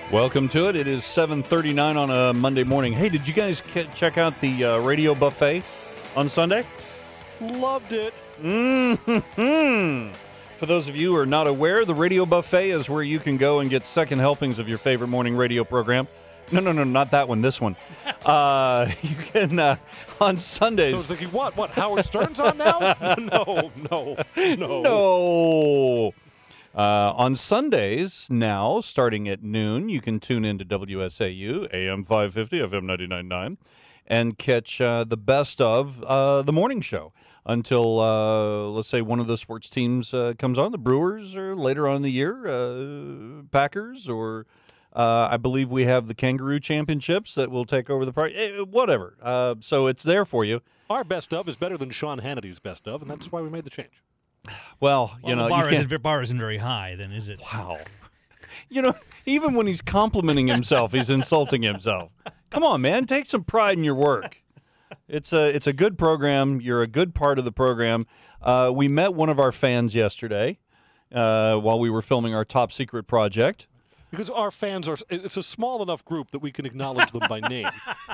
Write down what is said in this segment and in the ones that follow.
Welcome to it. It is 7:39 on a Monday morning. Hey, did you guys check out the radio buffet on Sunday? Loved it. Mm-hmm. For those of you who are not aware, the radio buffet is where you can go and get second helpings of your favorite morning radio program. No, not that one. This one. You can on Sundays. So I was thinking, what? Howard Stern's on now? No. No. On Sundays now, starting at noon, you can tune into WSAU, AM 550, FM 99.9, and catch the best of the morning show until, let's say, one of the sports teams comes on, the Brewers, or later on in the year, Packers, or I believe we have the Kangaroo Championships that will take over the party, whatever. So it's there for you. Our best of is better than Sean Hannity's best of, and that's why we made the change. Well, the bar isn't very high, then, is it? Wow. Even when he's complimenting himself, he's insulting himself. Come on, man. Take some pride in your work. It's a good program. You're a good part of the program. We met one of our fans yesterday while we were filming our top secret project. Because our fans it's a small enough group that we can acknowledge them by name.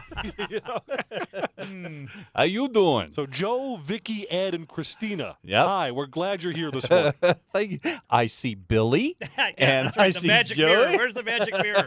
How you doing? So Joe, Vicky, Ed, and Christina. Yep. Hi, we're glad you're here this morning. Thank you. I see Billy, and I see magic Joey. mirror. Where's the magic mirror?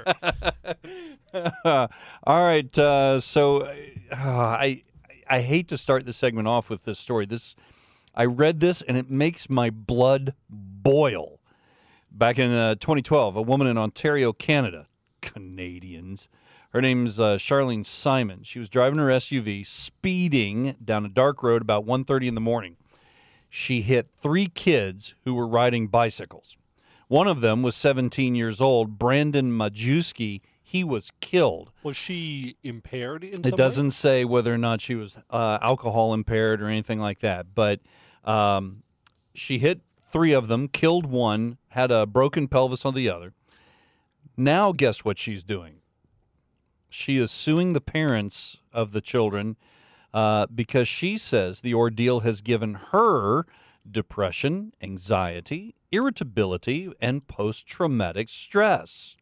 All right. So I hate to start this segment off with this story. I read this, and it makes my blood boil. Back in 2012, a woman in Ontario, Canada, Canadians, her name's Charlene Simon. She was driving her SUV, speeding down a dark road about 1:30 in the morning. She hit 3 kids who were riding bicycles. One of them was 17 years old, Brandon Majewski. He was killed. Was she impaired in some way? It doesn't say whether or not she was alcohol impaired or anything like that, but she hit 3 of them, killed one, had a broken pelvis on the other. Now, guess what she's doing? She is suing the parents of the children because she says the ordeal has given her depression, anxiety, irritability, and post-traumatic stress.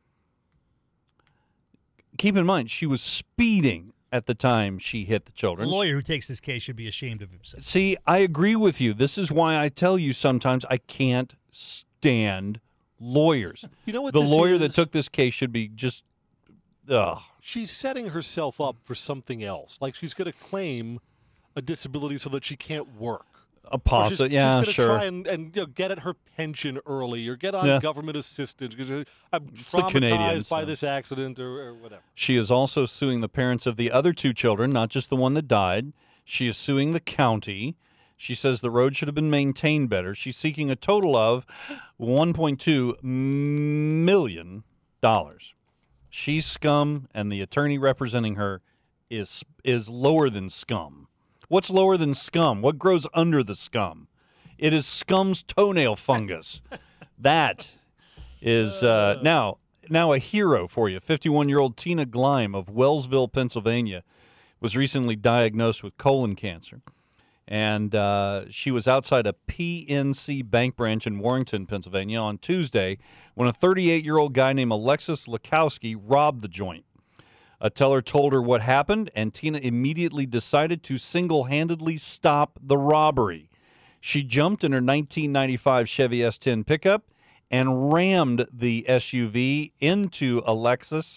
Keep in mind, she was speeding at the time she hit the children. The lawyer who takes this case should be ashamed of himself. See, I agree with you. This is why I tell you sometimes I can't stand lawyers. You know what the this lawyer is? that took this case should be just, She's setting herself up for something else. Like she's going to claim a disability so that she can't work. a pasta. Yeah, she's sure. try and get at her pension early or get on government assistance because I'm traumatized Canadians, by this accident or whatever. She is also suing the parents of the other 2 children, not just the one that died. She is suing the county. She says the road should have been maintained better. She's seeking a total of $1.2 million. She's scum, and the attorney representing her is lower than scum. What's lower than scum? What grows under the scum? It is scum's toenail fungus. That is now a hero for you. 51-year-old Tina Gleim of Wellsville, Pennsylvania, was recently diagnosed with colon cancer. And she was outside a PNC bank branch in Warrington, Pennsylvania on Tuesday when a 38-year-old guy named Alexis Lukowski robbed the joint. A teller told her what happened, and Tina immediately decided to single-handedly stop the robbery. She jumped in her 1995 Chevy S10 pickup and rammed the SUV into Alexis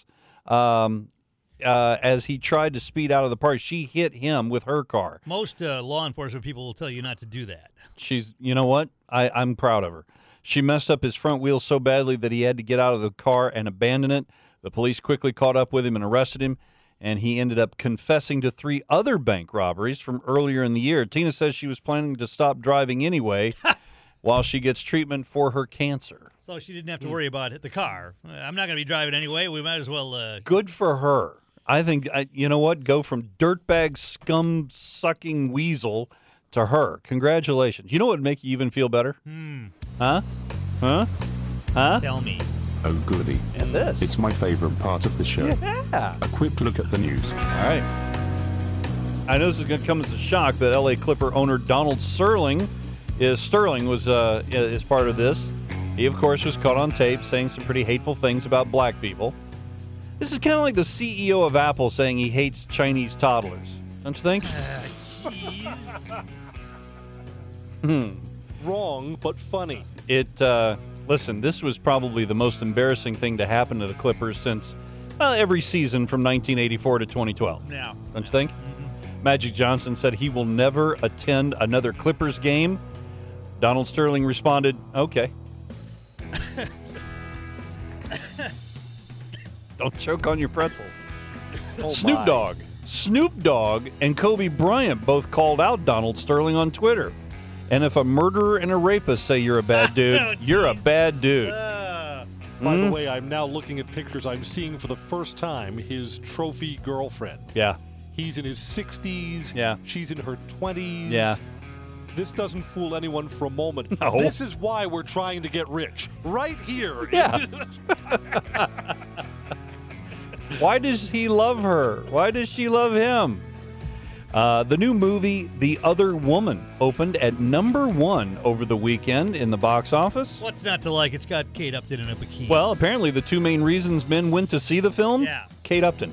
as he tried to speed out of the party. She hit him with her car. Most law enforcement people will tell you not to do that. You know what? I'm proud of her. She messed up his front wheel so badly that he had to get out of the car and abandon it. The police quickly caught up with him and arrested him, and he ended up confessing to 3 other bank robberies from earlier in the year. Tina says she was planning to stop driving anyway while she gets treatment for her cancer. So she didn't have to worry about the car. I'm not going to be driving anyway. We might as well... Good for her. I think, you know what? Go from dirtbag, scum-sucking weasel to her. Congratulations. You know what would make you even feel better? Huh? Tell me. Oh, goody. And this. It's my favorite part of the show. Yeah. A quick look at the news. All right. I know this is going to come as a shock, but L.A. Clipper owner Donald Sterling is part of this. He, of course, was caught on tape saying some pretty hateful things about black people. This is kind of like the CEO of Apple saying he hates Chinese toddlers. Don't you think? Wrong, but funny. Listen, this was probably the most embarrassing thing to happen to the Clippers since every season from 1984 to 2012. Yeah. Don't you think? Magic Johnson said he will never attend another Clippers game. Donald Sterling responded, okay. Don't choke on your pretzels. Oh, Snoop my. Dogg and Kobe Bryant both called out Donald Sterling on Twitter. And if a murderer and a rapist say you're a bad dude, Oh, you're a bad dude. By the way, I'm now looking at pictures. I'm seeing for the first time his trophy girlfriend. Yeah. He's in his 60s. Yeah. She's in her 20s. Yeah. This doesn't fool anyone for a moment. No. This is why we're trying to get rich. Right here. Yeah. Why does he love her? Why does she love him? The new movie, The Other Woman, opened at #1 over the weekend in the box office. What's not to like? It's got Kate Upton in a bikini. Well, apparently the two main reasons men went to see the film, Yeah. Kate Upton.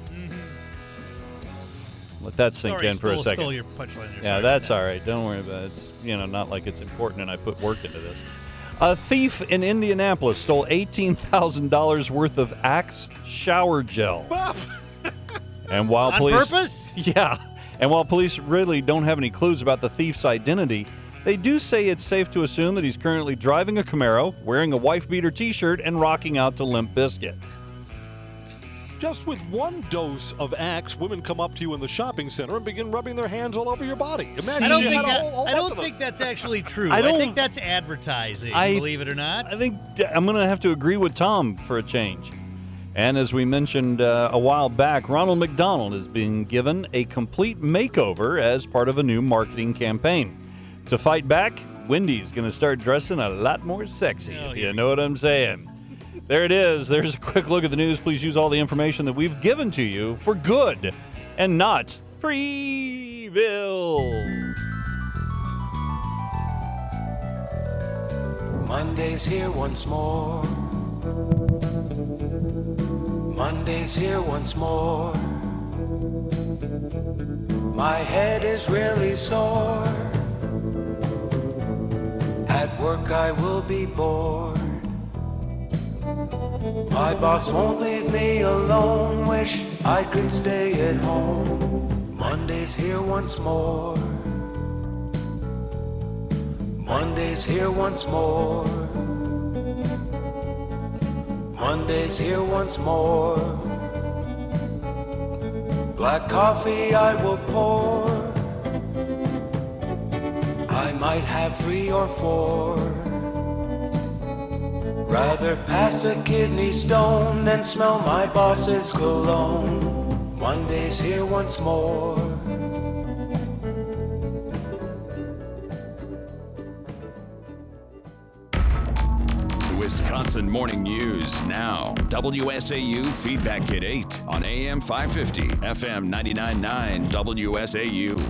Let that sink Sorry, in for a second. Stole your punchline there. Yeah, Sorry that's about all right. Don't worry about it. It's, not like it's important and I put work into this. A thief in Indianapolis stole $18,000 worth of Axe shower gel. And while On police purpose? Yeah. And while police really don't have any clues about the thief's identity, they do say it's safe to assume that he's currently driving a Camaro, wearing a wife-beater t-shirt, and rocking out to Limp Bizkit. Just with one dose of Axe, women come up to you in the shopping center and begin rubbing their hands all over your body. Imagine I don't you think had a whole I bunch don't of them. think that's actually true. I I, don't- think that's advertising, believe it or not. I think I'm going to have to agree with Tom for a change. And as we mentioned a while back, Ronald McDonald is being given a complete makeover as part of a new marketing campaign. To fight back, Wendy's going to start dressing a lot more sexy, Oh, if yeah. you know what I'm saying. There it is. There's a quick look at the news. Please use all the information that we've given to you for good and not for evil. Monday's here once more. Monday's here once more. My head is really sore. At work I will be bored. My boss won't leave me alone. Wish I could stay at home. Monday's here once more. Monday's here once more. Monday's here once more. Black coffee I will pour. I might have 3 or 4. Rather pass a kidney stone than smell my boss's cologne. Monday's here once more. Wisconsin Morning News now. WSAU Feedback Kit 8 on AM 550, FM 99.9 WSAU.